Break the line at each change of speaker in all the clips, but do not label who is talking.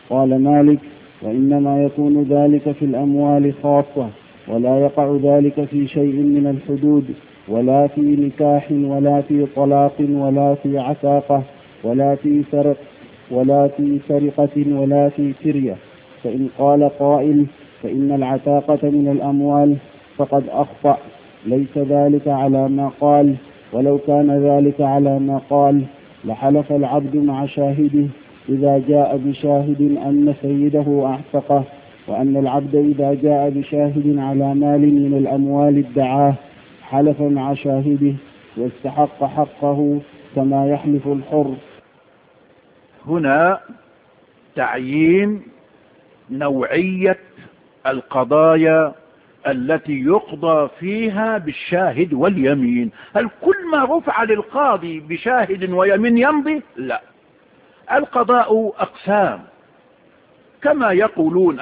قال مالك: وإنما يكون ذلك في الأموال خاصة، ولا يقع ذلك في شيء من الحدود، ولا في نكاح، ولا في طلاق، ولا في عتاقة، ولا في سرقة، ولا في سرية. فإن قال قائل: فإن العتاقة من الأموال، فقد أخطأ، ليس ذلك على ما قال. ولو كان ذلك على ما قال لحلف العبد مع شاهده إذا جاء بشاهد أن سيده أعتقه، وأن العبد إذا جاء بشاهد على مال من الأموال ادعاه حلف مع شاهده واستحق حقه كما يحلف الحر.
هنا تعيين نوعية القضايا التي يقضى فيها بالشاهد واليمين. هل كل ما رفع للقاضي بشاهد ويمين يمضي؟ لا، القضاء أقسام، كما يقولون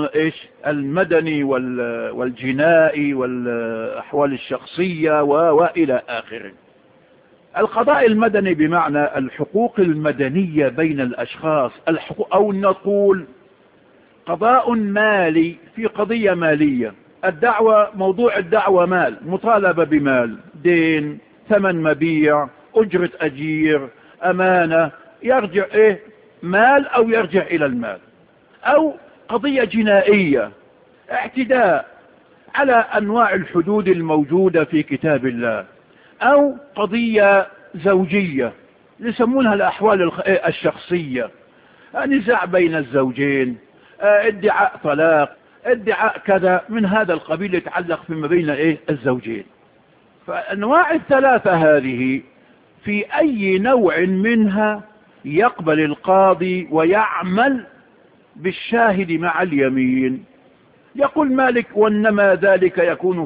المدني والجنائي والأحوال الشخصية وإلى آخره. القضاء المدني بمعنى الحقوق المدنية بين الأشخاص، أو نقول قضاء مالي في قضية مالية. موضوع الدعوة مال، مطالبة بمال، دين، ثمن مبيع، أجرة أجير، أمانة، يرجع مال أو يرجع إلى المال. أو قضية جنائية، اعتداء على أنواع الحدود الموجودة في كتاب الله. أو قضية زوجية يسمونها الأحوال الشخصية، نزاع بين الزوجين، ادعاء طلاق، ادعاء كذا من هذا القبيل يتعلق فيما بين الزوجين. فأنواع الثلاثة هذه في أي نوع منها يقبل القاضي ويعمل بالشاهد مع اليمين. يقول مالك: وإنما ذلك يكون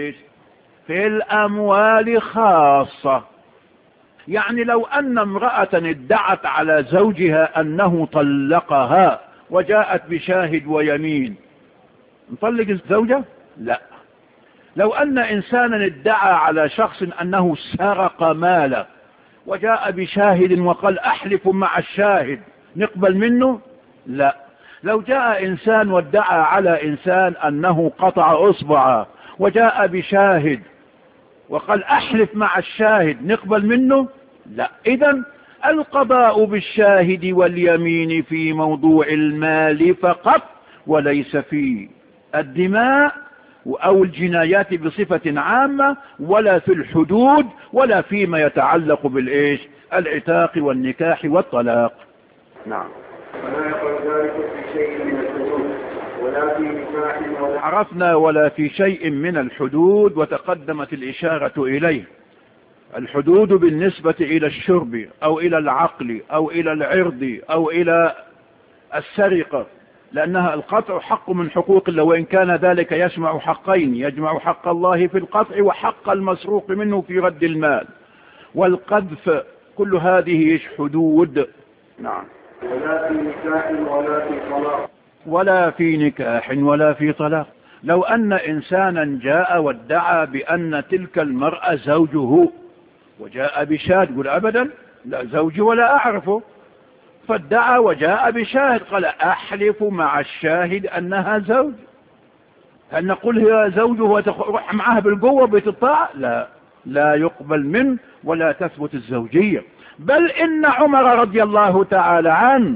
في الأموال خاصة. يعني لو أن امرأة ادعت على زوجها أنه طلقها وجاءت بشاهد ويمين، نطلق الزوجة؟ لا. لو أن إنسانا ادعى على شخص أنه سرق ماله وجاء بشاهد وقال أحلف مع الشاهد، نقبل منه؟ لا. لو جاء إنسان وادعى على إنسان أنه قطع أصبعه وجاء بشاهد وقال أحلف مع الشاهد، نقبل منه؟ لا. إذن القضاء بالشاهد واليمين في موضوع المال فقط، وليس في الدماء أو الجنايات بصفة عامة، ولا في الحدود، ولا فيما يتعلق العتاق والنكاح والطلاق.
نعم. ولا يقع ذلك في شيء من الحدود، ولا في نكاح ولا
عرفنا ولا في شيء من الحدود، وتقدمت الإشارة إليه. الحدود بالنسبة إلى الشرب أو إلى العقل أو إلى العرض أو إلى السرقة، لأنها القطع حق من حقوق الله، وإن كان ذلك يجمع حقين، يجمع حق الله في القطع وحق المسروق منه في رد المال. والقذف، كل هذه حدود.
نعم. ولا في نكاح ولا في طلاق.
ولا في نكاح ولا في طلاق. لو أن إنسانا جاء وادعى بأن تلك المرأة زوجه وجاء بشاهد، يقول أبدا لا زوجي ولا أعرفه، فادعى وجاء بشاهد قال أحلف مع الشاهد أنها زوج، هل نقول هي زوجه وتروح معها بالقوة بتطاع؟ لا، لا يقبل منه ولا تثبت الزوجية. بل إن عمر رضي الله تعالى عنه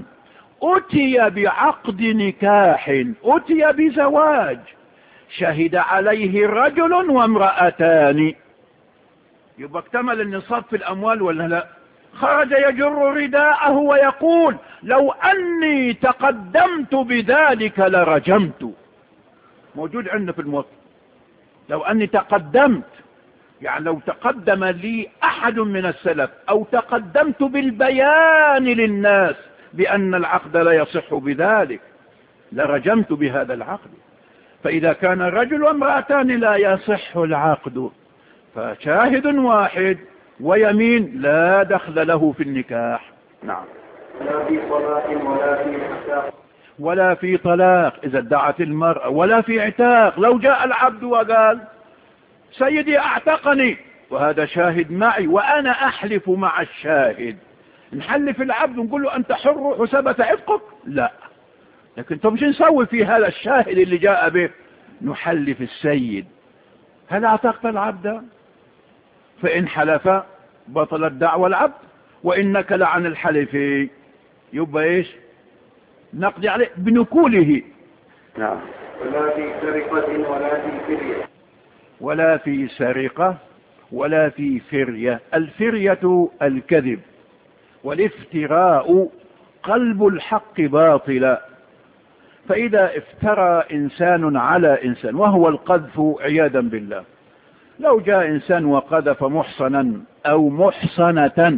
أتي بعقد نكاح، أتي بزواج، شهد عليه رجل وامرأتان، يبقى اكتمل النصاب في الأموال ولا لا؟ خرج يجر رداءه ويقول لو أني تقدمت بذلك لرجمت. موجود عندنا في الموطن، لو أني تقدمت، يعني لو تقدم لي أحد من السلف أو تقدمت بالبيان للناس بأن العقد لا يصح بذلك لرجمت بهذا العقد. فإذا كان رجل وامرأتان لا يصح العقد، فشاهد واحد ويمين لا دخل له في النكاح.
نعم. لا في طلاق ولا في عتاق.
ولا في طلاق إذا ادعت المرأة، ولا في عتاق. لو جاء العبد وقال سيدي اعتقني وهذا شاهد معي وأنا أحلف مع الشاهد، نحلف العبد ونقول له أنت حر وثبت عتقك؟ لا، لكن طب شو نسوي في هذا الشاهد اللي جاء به؟ نحلف السيد. هل اعتقت العبد؟ فإن حلف بطلت دعوى العبد، وإنك لعن الحلف يبقى ايش؟ نقضي عليه بنكوله. نعم.
ولا في سرقة ولا في فرية.
ولا في سرقة ولا في فرية. الفرية الكذب، والافتراء قلب الحق باطلا. فإذا افترى إنسان على إنسان، وهو القذف عياذا بالله، لو جاء إنسان وقذف محصنا أو محصنة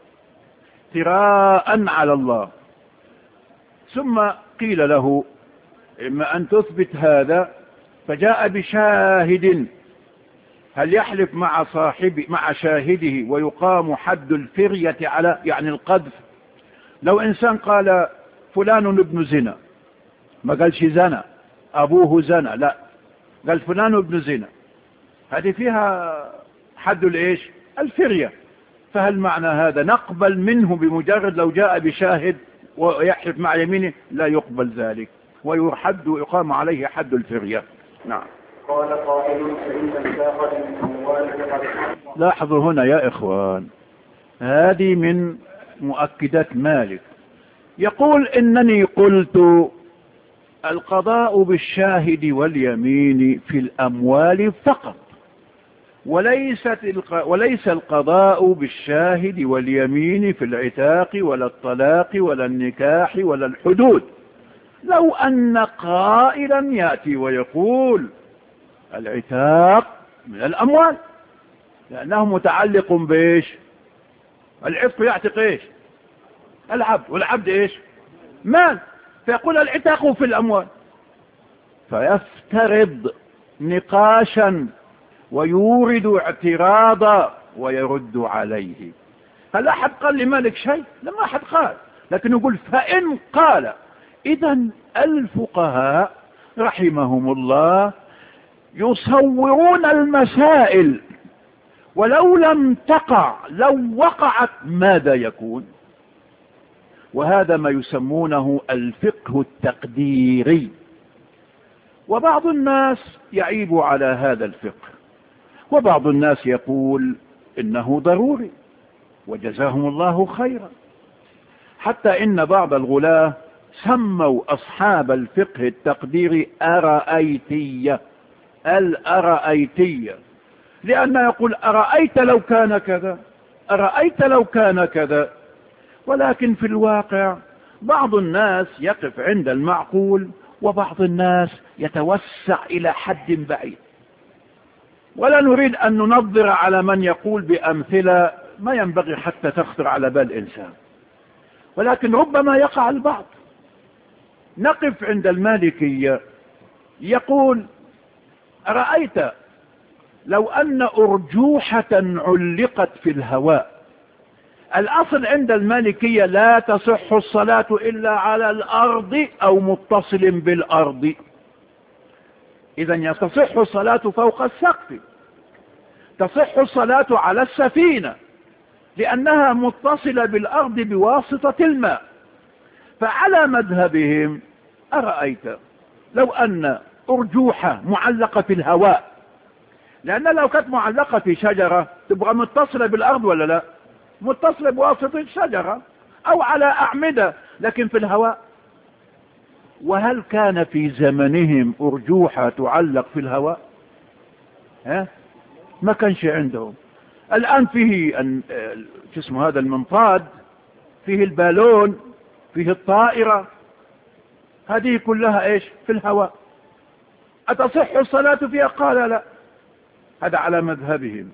افتراء على الله، ثم قيل له إما أن تثبت هذا، فجاء بشاهد، هل يحلف مع شاهده ويقام حد الفرية على يعني القذف؟ لو إنسان قال فلان ابن زنا، ما قالش زنا أبوه زنا، لا، قال فلان ابن زنا، هذه فيها حد الإيش؟ الفرية. فهل معنى هذا نقبل منه بمجرد لو جاء بشاهد ويحلف مع يمينه؟ لا يقبل ذلك، ويحد ويقام عليه حد الفرية. نعم.
قال قائل فإن الساقة من أموالك.
لاحظوا هنا يا إخوان، هذه من مؤكدات مالك. يقول إنني قلت القضاء بالشاهد واليمين في الأموال فقط، وليس القضاء بالشاهد واليمين في العتاق ولا الطلاق ولا النكاح ولا الحدود. لو أن قائلا يأتي ويقول العتاق من الأموال لأنه متعلق بإيش؟ العتق يعتق إيش؟ العبد، والعبد إيش؟ مال، فيقول العتاق في الأموال، فيفترض نقاشا ويورد اعتراضا ويرد عليه. هل أحد قال لمالك شيء؟ لم أحد قال، لكن يقول فإن قال. إذن الفقهاء رحمهم الله يصورون المسائل، ولو لم تقع لو وقعت ماذا يكون؟ وهذا ما يسمونه الفقه التقديري. وبعض الناس يعيب على هذا الفقه، وبعض الناس يقول إنه ضروري، وجزاهم الله خيرا. حتى إن بعض الغلاة سموا أصحاب الفقه التقديري أرأيتية، الأرأيتية، لأنه يقول أرأيت لو كان كذا، أرأيت لو كان كذا. ولكن في الواقع بعض الناس يقف عند المعقول، وبعض الناس يتوسع إلى حد بعيد. ولا نريد أن ننظر على من يقول بأمثلة ما ينبغي حتى تخطر على بال إنسان، ولكن ربما يقع البعض. نقف عند المالكية، يقول أرأيت لو أن أرجوحة علقت في الهواء. الأصل عند المالكية لا تصح الصلاة إلا على الأرض أو متصل بالأرض. إذن يتصح الصلاة فوق السقف، تصح الصلاة على السفينة لأنها متصلة بالأرض بواسطة الماء. فعلى مذهبهم أرأيت لو أن أرجوحة معلقة في الهواء، لأن لو كانت معلقة في شجرة تبقى متصلة بالأرض ولا لا؟ متصلة بواسطة الشجرة أو على أعمدة، لكن في الهواء. وهل كان في زمنهم أرجوحة تعلق في الهواء؟ ما كانش عندهم. الآن فيه اسمه هذا المنطاد، فيه البالون، فيه الطائرة، هذه كلها ايش؟ في الهواء. أتصح الصلاة فيها؟ قال لا. هذا على مذهبهم.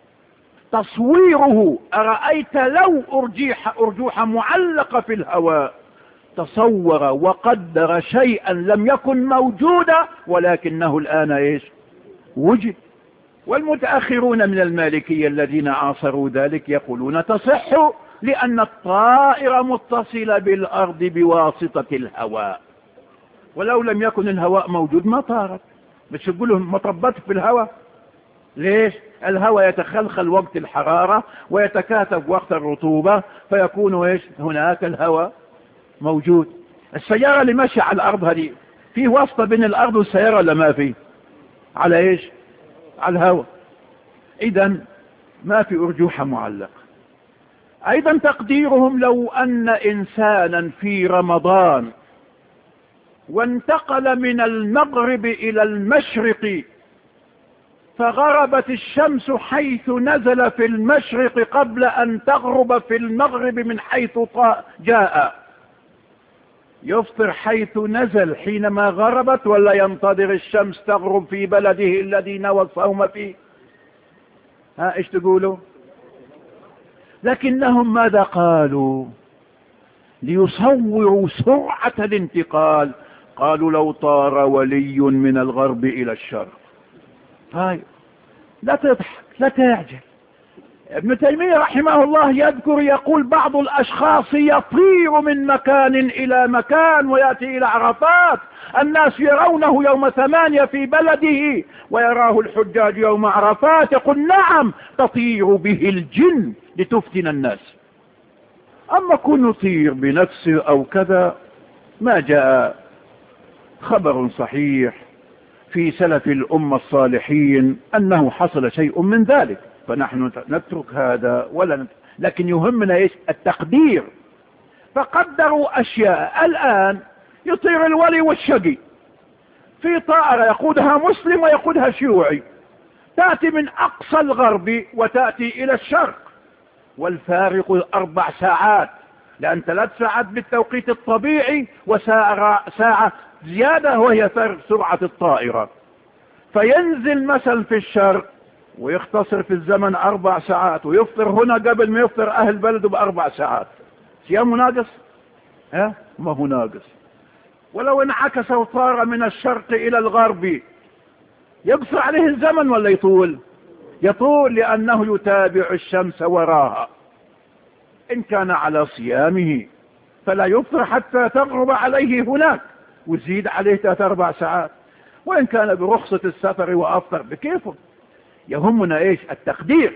تصويره أرأيت لو أرجوحة معلقة في الهواء، تصور وقدر شيئا لم يكن موجودا ولكنه الآن ايش؟ وجد. والمتأخرون من المالكية الذين عاصروا ذلك يقولون تصح لأن الطائرة متصلة بالأرض بواسطة الهواء، ولو لم يكن الهواء موجود ما طارت. مش يقولهم مطبت في الهواء؟ ليش؟ الهواء يتخلخل وقت الحرارة ويتكاثف وقت الرطوبة، فيكون ايش؟ هناك الهواء موجود. السيارة اللي ماشية على الأرض هذه فيه واسطة بين الأرض والسيارة ولا ما فيه؟ على إيش؟ على الهواء. إذن ما في أرجوحة معلقة. أيضا تقديرهم لو أن إنسانا في رمضان وانتقل من المغرب إلى المشرق فغربت الشمس حيث نزل في المشرق قبل أن تغرب في المغرب من حيث جاء، يفطر حيث نزل حينما غربت ولا ينتظر الشمس تغرب في بلده الذي نوى الصوم فيه؟ ايش تقولوا؟ لكنهم ماذا قالوا ليصوروا سرعة الانتقال؟ قالوا لو طار ولي من الغرب إلى الشرق. طيب لا تضحك لا تعجل. ابن تيمية رحمه الله يذكر يقول بعض الأشخاص يطير من مكان إلى مكان ويأتي إلى عرفات، الناس يرونه يوم 8 في بلده ويراه الحجاج يوم عرفات، يقول نعم تطير به الجن لتفتن الناس. أما كن يطير بنفسه أو كذا ما جاء خبر صحيح في سلف الأمة الصالحين أنه حصل شيء من ذلك، فنحن نترك هذا ولا لكن يهمنا ايش؟ التقدير. فقدروا أشياء. الآن يطير الولي والشقي في طائرة يقودها مسلم ويقودها شيوعي، تأتي من أقصى الغرب وتأتي إلى الشرق، والفارق 4 ساعات، لأن 3 ساعات بالتوقيت الطبيعي وساعة زيادة وهي فرق سرعة الطائرة. فينزل مثلا في الشرق ويختصر في الزمن 4 ساعات ويفطر هنا قبل ما يفطر أهل بلده ب4 ساعات. صيامه ناقص؟ ما هو ناقص. ولو انعكس وطار من الشرق إلى الغرب يقصر عليه الزمن ولا يطول؟ يطول، لأنه يتابع الشمس وراها. إن كان على صيامه فلا يفطر حتى تغرب عليه هناك وزيد عليه 3-4 ساعات، وإن كان برخصة السفر وأفطر بكيفه. يهمنا ايش؟ التقدير.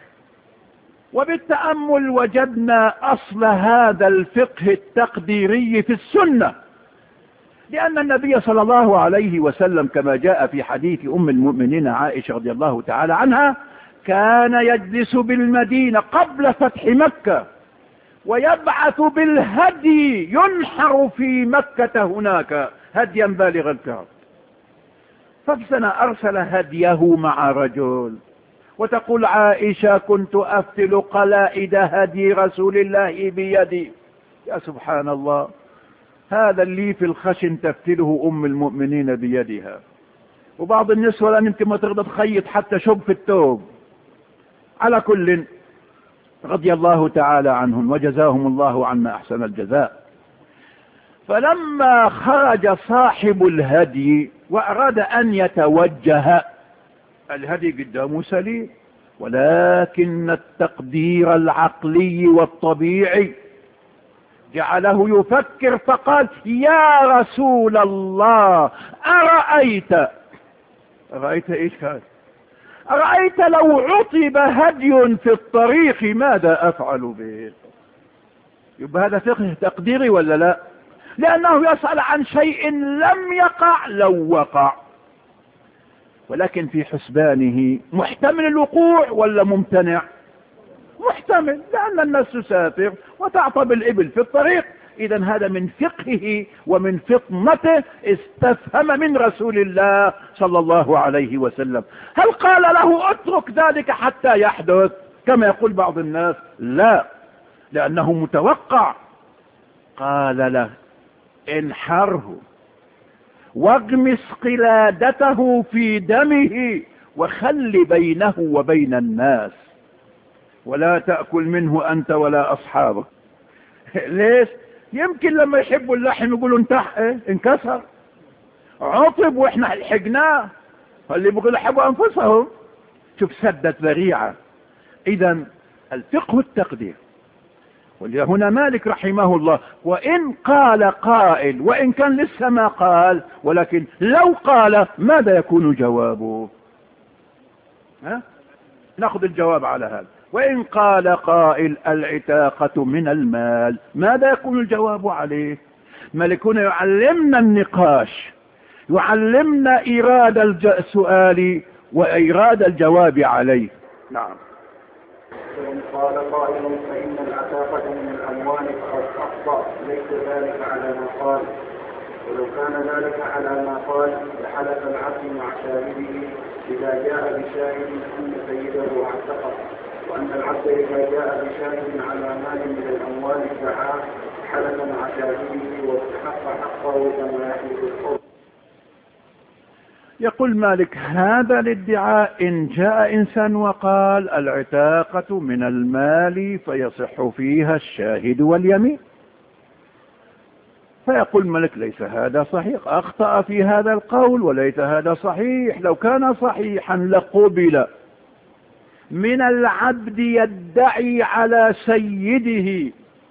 وبالتأمل وجدنا أصل هذا الفقه التقديري في السنة، لأن النبي صلى الله عليه وسلم كما جاء في حديث أم المؤمنين عائشة رضي الله تعالى عنها كان يجلس بالمدينة قبل فتح مكة ويبعث بالهدي ينحر في مكة هناك هديا بالغ الكعب. ففسنا أرسل هديه مع رجل، وتقول عائشة كنت أفتل قلائد هدي رسول الله بيدي. يا سبحان الله، هذا اللي في الخشن تفتله أم المؤمنين بيدها. وبعض النسوة لأن يمكن ما تقدر تخيط حتى شب في الثوب. على كل رضي الله تعالى عنهم وجزاهم الله عنا أحسن الجزاء. فلما خرج صاحب الهدي وأراد أن يتوجه، الهدي قدامه سليم، ولكن التقدير العقلي والطبيعي جعله يفكر فقال يا رسول الله أرأيت إيش كان؟ أرأيت لو عطب هدي في الطريق ماذا أفعل به؟ يبقى هذا فقه تقديري ولا لا؟ لأنه يسأل عن شيء لم يقع لو وقع، ولكن في حسبانه محتمل الوقوع ولا ممتنع؟ محتمل، لأن الناس تسافر وتعطب الإبل في الطريق. إذن هذا من فقهه ومن فطنته استفهم من رسول الله صلى الله عليه وسلم. هل قال له اترك ذلك حتى يحدث كما يقول بعض الناس؟ لا، لأنه متوقع. قال له انحره واغمس قلادته في دمه وخل بينه وبين الناس ولا تأكل منه أنت ولا أصحابك. ليش؟ يمكن لما يحبوا اللحم يقولوا انكسر عطب واحنا لحقناه، اللي بيقولوا لحقوا أنفسهم. شوف سدت ذريعة. إذن الفقه التقدير. وهنا مالك رحمه الله وإن قال قائل، وإن كان لسه ما قال، ولكن لو قال ماذا يكون جوابه؟ نأخذ الجواب على هذا. وإن قال قائل العتاقة من المال، ماذا يكون الجواب عليه؟ ملكنا يعلمنا النقاش، يعلمنا إيراد السؤال وإيراد الجواب عليه. نعم.
فإن قال قائل فإن العتاقة من الأموال فقد أخطأ، ليس ذلك على ما قال، ولو كان ذلك على ما قال لحلف العبد مع شاهده إذا جاء بشاهد أن سيده اعتقه، وأن العبد إذا جاء بشاهد على مال من الأموال ادعاه حلف مع شاهده واستحق حقه كما يحلف الحر.
يقول مالك هذا الادعاء إن جاء إنسان وقال العتاقة من المال فيصح فيها الشاهد واليمين، فيقول مالك ليس هذا صحيح، أخطأ في هذا القول وليس هذا صحيح. لو كان صحيحا لقبل من العبد يدعي على سيده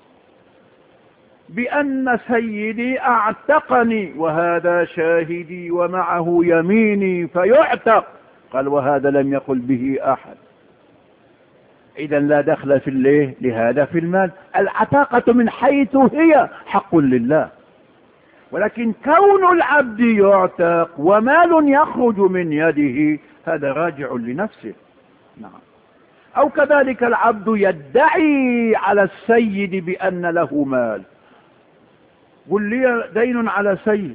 بأن سيدي أعتقني وهذا شاهدي ومعه يميني فيعتق، قال وهذا لم يقل به أحد، إذا لا دخل في الليه لهذا في المال. العتاقة من حيث هي حق لله، ولكن كون العبد يعتق ومال يخرج من يده هذا راجع لنفسه. نعم. أو كذلك العبد يدعي على السيد بأن له مال، قل لي دين على سيد،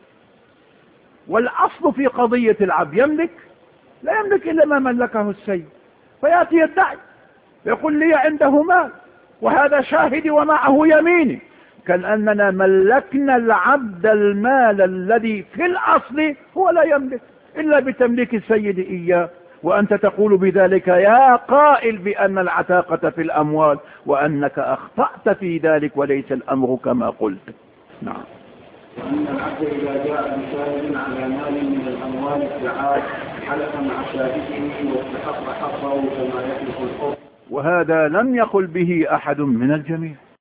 والأصل في قضية العبد يملك لا يملك إلا ما ملكه السيد، فيأتي يدعي يقول لي عنده مال وهذا شاهدي ومعه يميني، كأننا ملكنا العبد المال الذي في الأصل هو لا يملك إلا بتمليك السيد إياه، وأنت تقول بذلك يا قائل بأن العتاقة في الأموال وأنك أخطأت في ذلك وليس الأمر كما قلت. نعم.
وأن العبد إذا جاء بشاهد على مال من الأموال ادعاه حلف مع شاهده واستحق حقه كما يحلف الحر،
وهذا لم يقل به أحد من الجميع.